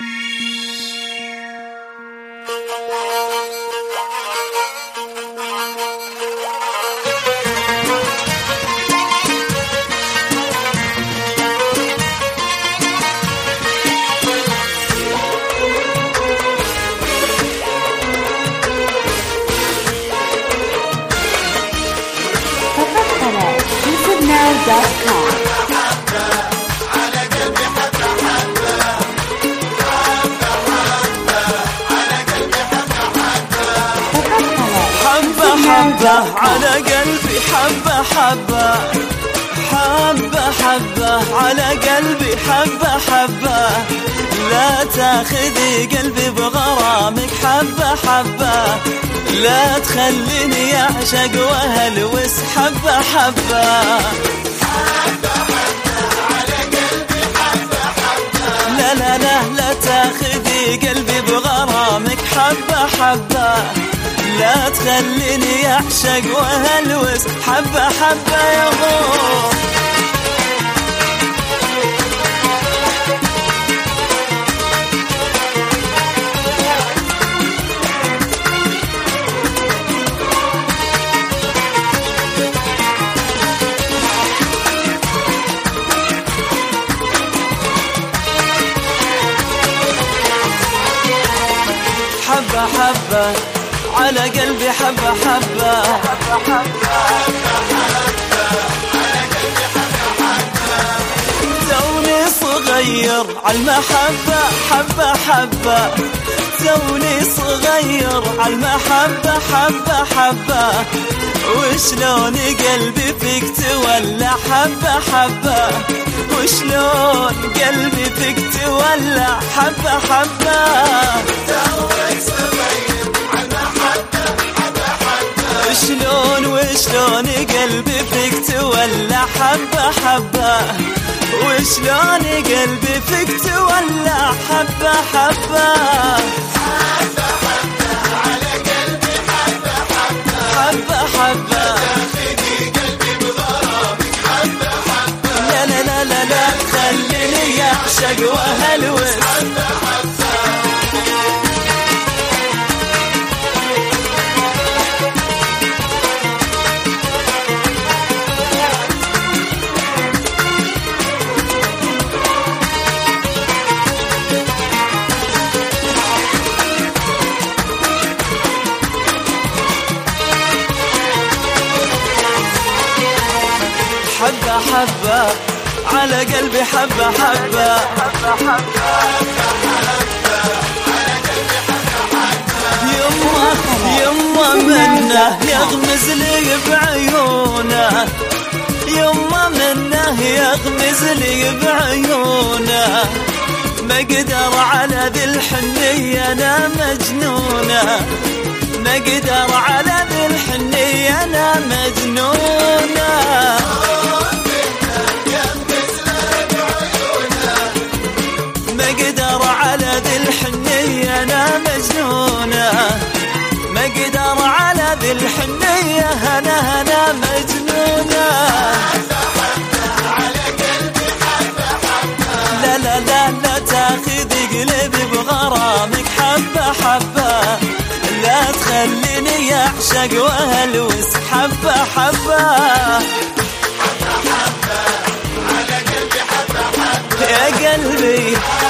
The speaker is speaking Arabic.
حبة على قلبي حبة حبة حبة حبة على قلبي حبة حبة لا تاخذي قلبي بغرامك حبة حبة لا تخليني أعشق وهلوس حبة حبة لا لا لا لا تاخذي قلبي بغرامك حبة حبة لا تخليني أعشق وهلوس حبة حبة يا غور حبة حبة على قلبي حبة حبة توني صغير عالمحبة حبة حبة توني صغير عالمحبة حبة حبة وشلون قلبي فيك تولع حبة حبة وشلون قلبي فيك تولع حبة حبة وشلون قلبي فيك تولع حبة حبة وشلون قلبي فيك تولع حبة حبة على قلبي حبة حبة حبة تاخذي قلبي بغرامك حبة حبة لا لا لا لا لا تخليني أعشق وهلوس حبة حبة حبة حبة على قلبي حبة حبة يما منه يغمز لي بعيونه يما منه يغمز لي بعيونه ما قدر على ذي الحنية أنا مجنونة ما قدر على ذي الحنية أنا مجنونة ما قدر على ذي الحنية أنا مجنونة ما قدر على ذي الحنية أنا مجنونة لا لا لا لا تاخذي قلبي بغرامك حبة حبة لا تخليني أعشق وهلوس حبة حبة على قلبي حبة حبة يا قلبي